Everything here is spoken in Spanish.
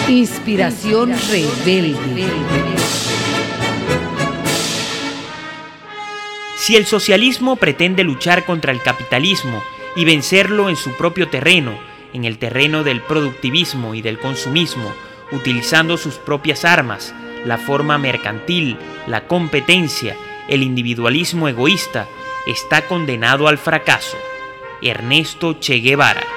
Inspiración rebelde. Si el socialismo pretende luchar contra el capitalismo y vencerlo en su propio terreno, en el terreno del productivismo y del consumismo, utilizando sus propias armas, la forma mercantil, la competencia, el individualismo egoísta, está condenado al fracaso. Ernesto Che Guevara.